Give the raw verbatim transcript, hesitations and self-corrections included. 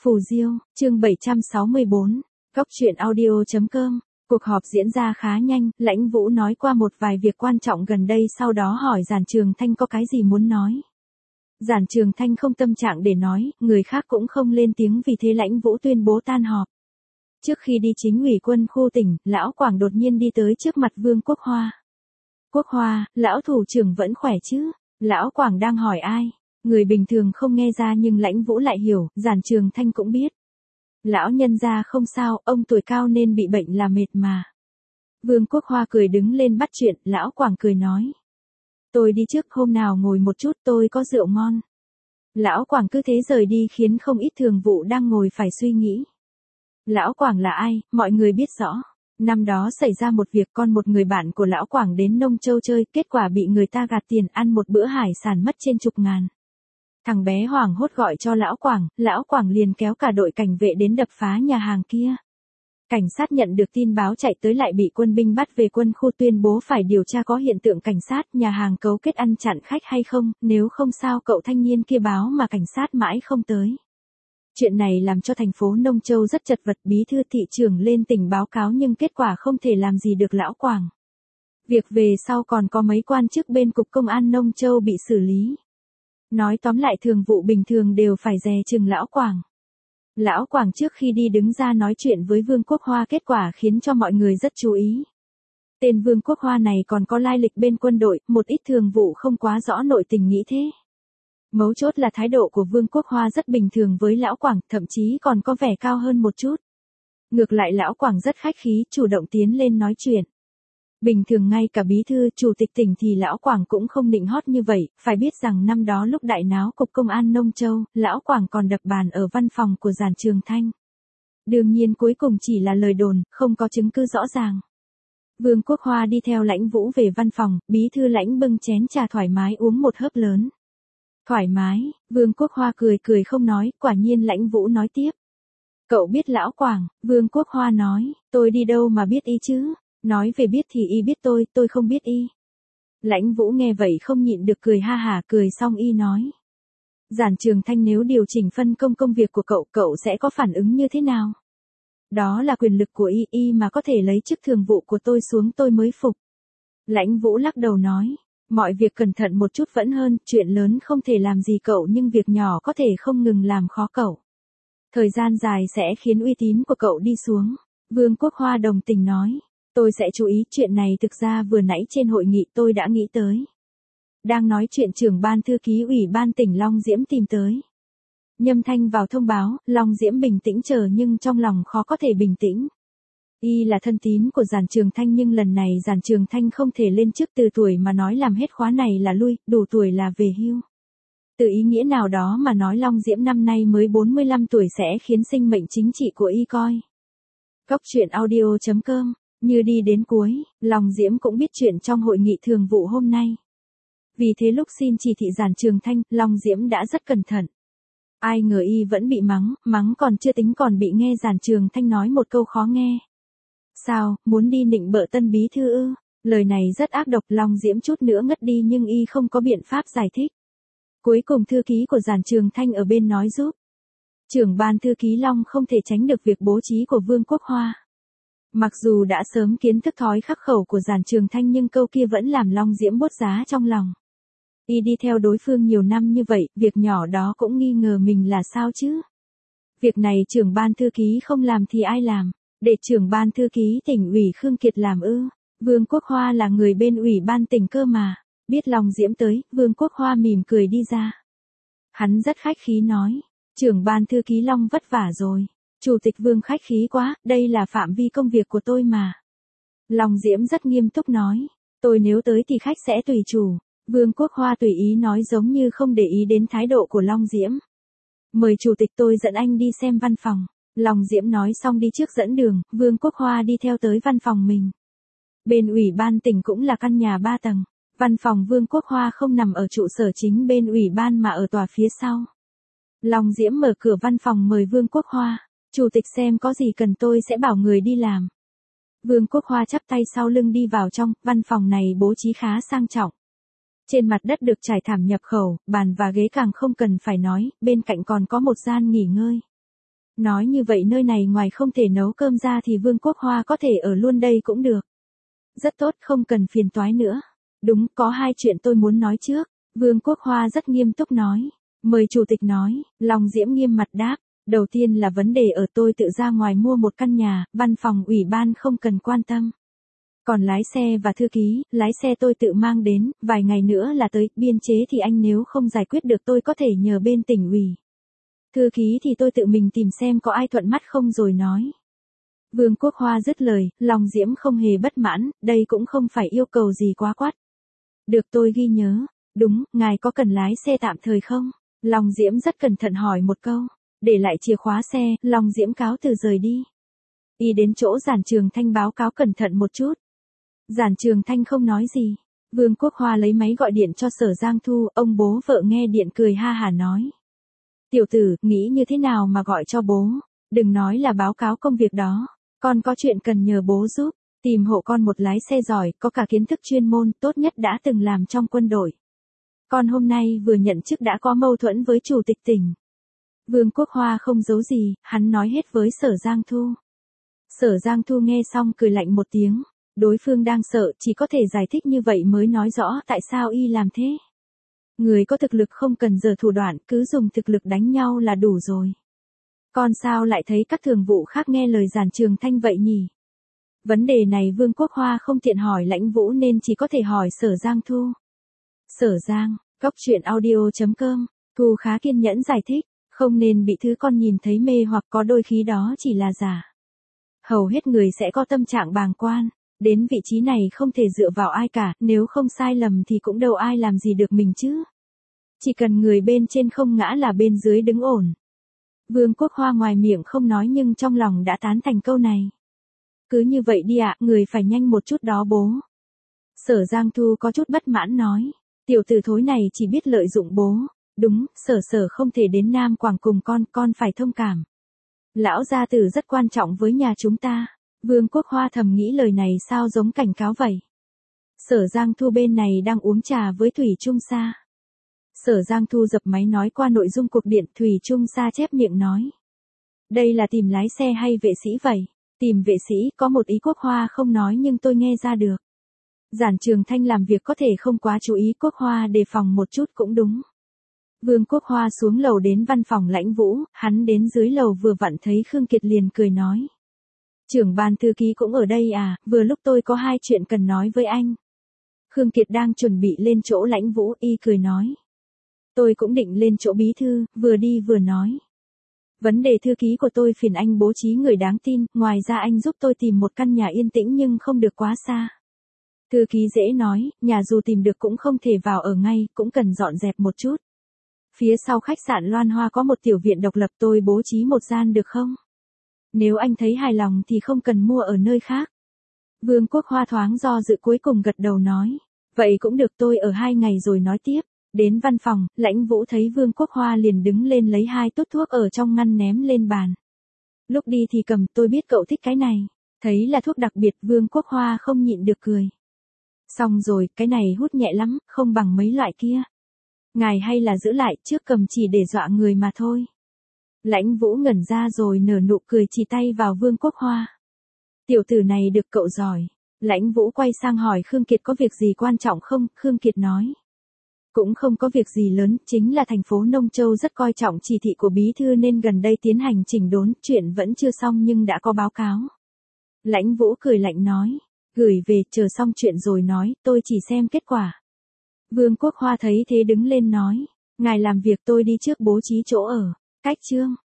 Phù Diêu, chương bảy trăm sáu mươi bốn, Góc truyện audio chấm com. Cuộc họp diễn ra khá nhanh, Lãnh Vũ nói qua một vài việc quan trọng gần đây, sau đó hỏi Giản Trường Thanh có cái gì muốn nói. Giản Trường Thanh không tâm trạng để nói, người khác cũng không lên tiếng, vì thế Lãnh Vũ tuyên bố tan họp. Trước khi đi chính ủy quân khu tỉnh, Lão Quảng đột nhiên đi tới trước mặt Vương Quốc Hoa. Quốc Hoa, Lão thủ trưởng vẫn khỏe chứ? Lão Quảng đang hỏi ai? Người bình thường không nghe ra nhưng Lãnh Vũ lại hiểu, Giản Trường Thanh cũng biết. Lão nhân gia không sao, ông tuổi cao nên bị bệnh là mệt mà. Vương Quốc Hoa cười đứng lên bắt chuyện, Lão Quảng cười nói. Tôi đi trước, hôm nào ngồi một chút, tôi có rượu ngon. Lão Quảng cứ thế rời đi khiến không ít thường vụ đang ngồi phải suy nghĩ. Lão Quảng là ai, mọi người biết rõ. Năm đó xảy ra một việc, con một người bạn của Lão Quảng đến Nông Châu chơi, kết quả bị người ta gạt tiền, ăn một bữa hải sản mất trên chục ngàn. Thằng bé hoảng hốt gọi cho Lão Quảng, Lão Quảng liền kéo cả đội cảnh vệ đến đập phá nhà hàng kia. Cảnh sát nhận được tin báo chạy tới lại bị quân binh bắt về quân khu, tuyên bố phải điều tra có hiện tượng cảnh sát nhà hàng cấu kết ăn chặn khách hay không, nếu không sao cậu thanh niên kia báo mà cảnh sát mãi không tới. Chuyện này làm cho thành phố Nông Châu rất chật vật, bí thư thị trưởng lên tỉnh báo cáo nhưng kết quả không thể làm gì được Lão Quảng. Việc về sau còn có mấy quan chức bên cục công an Nông Châu bị xử lý. Nói tóm lại thường vụ bình thường đều phải dè chừng Lão Quảng. Lão Quảng trước khi đi đứng ra nói chuyện với Vương Quốc Hoa, kết quả khiến cho mọi người rất chú ý. Tên Vương Quốc Hoa này còn có lai lịch bên quân đội, một ít thường vụ không quá rõ nội tình nghĩ thế. Mấu chốt là thái độ của Vương Quốc Hoa rất bình thường với Lão Quảng, thậm chí còn có vẻ cao hơn một chút. Ngược lại Lão Quảng rất khách khí, chủ động tiến lên nói chuyện. Bình thường ngay cả bí thư, chủ tịch tỉnh thì Lão Quảng cũng không nịnh hót như vậy, phải biết rằng năm đó lúc đại náo cục công an Nông Châu, Lão Quảng còn đập bàn ở văn phòng của Giản Trường Thanh. Đương nhiên cuối cùng chỉ là lời đồn, không có chứng cứ rõ ràng. Vương Quốc Hoa đi theo Lãnh Vũ về văn phòng, bí thư Lãnh bưng chén trà thoải mái uống một hớp lớn. Thoải mái, Vương Quốc Hoa cười cười không nói, quả nhiên Lãnh Vũ nói tiếp. Cậu biết Lão Quảng, Vương Quốc Hoa nói, tôi đi đâu mà biết y chứ? Nói về biết thì y biết tôi, tôi không biết y. Lãnh Vũ nghe vậy không nhịn được cười ha hả, cười xong y nói. Giản Trường Thanh nếu điều chỉnh phân công công việc của cậu, cậu sẽ có phản ứng như thế nào? Đó là quyền lực của y, y mà có thể lấy chức thường vụ của tôi xuống tôi mới phục. Lãnh Vũ lắc đầu nói, mọi việc cẩn thận một chút vẫn hơn, chuyện lớn không thể làm gì cậu nhưng việc nhỏ có thể không ngừng làm khó cậu. Thời gian dài sẽ khiến uy tín của cậu đi xuống. Vương Quốc Hoa đồng tình nói. Tôi sẽ chú ý, chuyện này thực ra vừa nãy trên hội nghị tôi đã nghĩ tới. Đang nói chuyện trưởng ban thư ký ủy ban tỉnh Long Diễm tìm tới. Nhâm Thanh vào thông báo, Long Diễm bình tĩnh chờ nhưng trong lòng khó có thể bình tĩnh. Y là thân tín của Giản Trường Thanh nhưng lần này Giản Trường Thanh không thể lên chức từ tuổi mà nói làm hết khóa này là lui, đủ tuổi là về hưu. Từ ý nghĩa nào đó mà nói Long Diễm năm nay mới bốn mươi lăm tuổi sẽ khiến sinh mệnh chính trị của y coi. Góc truyện audio chấm com. Như đi đến cuối, Long Diễm cũng biết chuyện trong hội nghị thường vụ hôm nay. Vì thế lúc xin chỉ thị Giản Trường Thanh, Long Diễm đã rất cẩn thận. Ai ngờ y vẫn bị mắng, mắng còn chưa tính còn bị nghe Giản Trường Thanh nói một câu khó nghe. Sao, muốn đi nịnh bợ Tân bí thư ư? Lời này rất ác độc, Long Diễm chút nữa ngất đi nhưng y không có biện pháp giải thích. Cuối cùng thư ký của Giản Trường Thanh ở bên nói giúp. Trưởng ban thư ký Long không thể tránh được việc bố trí của Vương Quốc Hoa. Mặc dù đã sớm kiến thức thói khắc khẩu của Giản Trường Thanh nhưng câu kia vẫn làm Long Diễm buốt giá trong lòng. Y đi theo đối phương nhiều năm như vậy, việc nhỏ đó cũng nghi ngờ mình là sao chứ? Việc này trưởng ban thư ký không làm thì ai làm? Để trưởng ban thư ký tỉnh ủy Khương Kiệt làm ư? Vương Quốc Hoa là người bên ủy ban tỉnh cơ mà. Biết Long Diễm tới, Vương Quốc Hoa mỉm cười đi ra. Hắn rất khách khí nói, trưởng ban thư ký Long vất vả rồi. Chủ tịch Vương khách khí quá, đây là phạm vi công việc của tôi mà. Long Diễm rất nghiêm túc nói, tôi nếu tới thì khách sẽ tùy chủ. Vương Quốc Hoa tùy ý nói giống như không để ý đến thái độ của Long Diễm. Mời chủ tịch tôi dẫn anh đi xem văn phòng. Long Diễm nói xong đi trước dẫn đường, Vương Quốc Hoa đi theo tới văn phòng mình. Bên ủy ban tỉnh cũng là căn nhà ba tầng. Văn phòng Vương Quốc Hoa không nằm ở trụ sở chính bên ủy ban mà ở tòa phía sau. Long Diễm mở cửa văn phòng mời Vương Quốc Hoa. Chủ tịch xem có gì cần tôi sẽ bảo người đi làm. Vương Quốc Hoa chắp tay sau lưng đi vào trong, văn phòng này bố trí khá sang trọng. Trên mặt đất được trải thảm nhập khẩu, bàn và ghế càng không cần phải nói, bên cạnh còn có một gian nghỉ ngơi. Nói như vậy nơi này ngoài không thể nấu cơm ra thì Vương Quốc Hoa có thể ở luôn đây cũng được. Rất tốt, không cần phiền toái nữa. Đúng, có hai chuyện tôi muốn nói trước. Vương Quốc Hoa rất nghiêm túc nói. Mời chủ tịch nói, Long Diễm nghiêm mặt đáp. Đầu tiên là vấn đề ở tôi tự ra ngoài mua một căn nhà, văn phòng ủy ban không cần quan tâm. Còn lái xe và thư ký, lái xe tôi tự mang đến, vài ngày nữa là tới, biên chế thì anh nếu không giải quyết được tôi có thể nhờ bên tỉnh ủy. Thư ký thì tôi tự mình tìm xem có ai thuận mắt không rồi nói. Vương Quốc Hoa dứt lời, Long Diễm không hề bất mãn, đây cũng không phải yêu cầu gì quá quát. Được, tôi ghi nhớ. Đúng, ngài có cần lái xe tạm thời không? Long Diễm rất cẩn thận hỏi một câu. Để lại chìa khóa xe, Long Diễm cáo từ rời đi. Y đến chỗ Giản Trường Thanh báo cáo cẩn thận một chút. Giản Trường Thanh không nói gì. Vương Quốc Hoa lấy máy gọi điện cho Sở Giang Thu, ông bố vợ nghe điện cười ha hả nói. Tiểu tử, nghĩ như thế nào mà gọi cho bố? Đừng nói là báo cáo công việc đó. Con có chuyện cần nhờ bố giúp. Tìm hộ con một lái xe giỏi, có cả kiến thức chuyên môn, tốt nhất đã từng làm trong quân đội. Con hôm nay vừa nhận chức đã có mâu thuẫn với chủ tịch tỉnh. Vương Quốc Hoa không giấu gì, hắn nói hết với Sở Giang Thu. Sở Giang Thu nghe xong cười lạnh một tiếng. Đối phương đang sợ, chỉ có thể giải thích như vậy mới nói rõ tại sao y làm thế. Người có thực lực không cần giở thủ đoạn, cứ dùng thực lực đánh nhau là đủ rồi. Con sao lại thấy các thường vụ khác nghe lời Giản Trường Thanh vậy nhỉ? Vấn đề này Vương Quốc Hoa không tiện hỏi Lãnh Vũ nên chỉ có thể hỏi Sở Giang Thu. Sở Giang, góc truyện audio chấm com, Thu khá kiên nhẫn giải thích, không nên bị thứ con nhìn thấy mê hoặc có đôi khi đó chỉ là giả. Hầu hết người sẽ có tâm trạng bàng quan, đến vị trí này không thể dựa vào ai cả, nếu không sai lầm thì cũng đâu ai làm gì được mình chứ. Chỉ cần người bên trên không ngã là bên dưới đứng ổn. Vương Quốc Hoa ngoài miệng không nói nhưng trong lòng đã tán thành câu này. Cứ như vậy đi ạ, người phải nhanh một chút đó bố. Sở Giang Thu có chút bất mãn nói. Tiểu tử thối này chỉ biết lợi dụng bố. Đúng, sở sở không thể đến Nam Quảng cùng con, con phải thông cảm. Lão gia tử rất quan trọng với nhà chúng ta. Vương Quốc Hoa thầm nghĩ lời này sao giống cảnh cáo vậy. Sở Giang Thu bên này đang uống trà với Thủy Trung Sa. Sở Giang Thu dập máy nói qua nội dung cuộc điện, Thủy Trung Sa chép miệng nói. Đây là tìm lái xe hay vệ sĩ vậy? Tìm vệ sĩ, có một ý Quốc Hoa không nói nhưng tôi nghe ra được. Giản Trường Thanh làm việc có thể không quá chú ý, Quốc Hoa đề phòng một chút cũng đúng. Vương Quốc Hoa xuống lầu đến văn phòng Lãnh Vũ, hắn đến dưới lầu vừa vặn thấy Khương Kiệt liền cười nói. Trưởng ban thư ký cũng ở đây à, vừa lúc tôi có hai chuyện cần nói với anh. Khương Kiệt đang chuẩn bị lên chỗ Lãnh Vũ, y cười nói. Tôi cũng định lên chỗ bí thư, vừa đi vừa nói. Vấn đề thư ký của tôi phiền anh bố trí người đáng tin, ngoài ra anh giúp tôi tìm một căn nhà yên tĩnh nhưng không được quá xa. Thư ký dễ nói, nhà dù tìm được cũng không thể vào ở ngay, cũng cần dọn dẹp một chút. Phía sau khách sạn Loan Hoa có một tiểu viện độc lập, tôi bố trí một gian được không? Nếu anh thấy hài lòng thì không cần mua ở nơi khác. Vương Quốc Hoa thoáng do dự cuối cùng gật đầu nói. Vậy cũng được, tôi ở hai ngày rồi nói tiếp. Đến văn phòng, Lãnh Vũ thấy Vương Quốc Hoa liền đứng lên lấy hai tút thuốc ở trong ngăn ném lên bàn. Lúc đi thì cầm, tôi biết cậu thích cái này. Thấy là thuốc đặc biệt, Vương Quốc Hoa không nhịn được cười. Xong rồi, cái này hút nhẹ lắm, không bằng mấy loại kia. Ngài hay là giữ lại, trước cầm chỉ để dọa người mà thôi. Lãnh Vũ ngẩn ra rồi nở nụ cười chỉ tay vào Vương Quốc Hoa. Tiểu tử này được cậu giỏi. Lãnh Vũ quay sang hỏi Khương Kiệt có việc gì quan trọng không, Khương Kiệt nói. Cũng không có việc gì lớn, chính là thành phố Nông Châu rất coi trọng chỉ thị của bí thư nên gần đây tiến hành chỉnh đốn, chuyện vẫn chưa xong nhưng đã có báo cáo. Lãnh Vũ cười lạnh nói, gửi về, chờ xong chuyện rồi nói, tôi chỉ xem kết quả. Vương Quốc Hoa thấy thế đứng lên nói, ngài làm việc tôi đi trước bố trí chỗ ở, cách chương.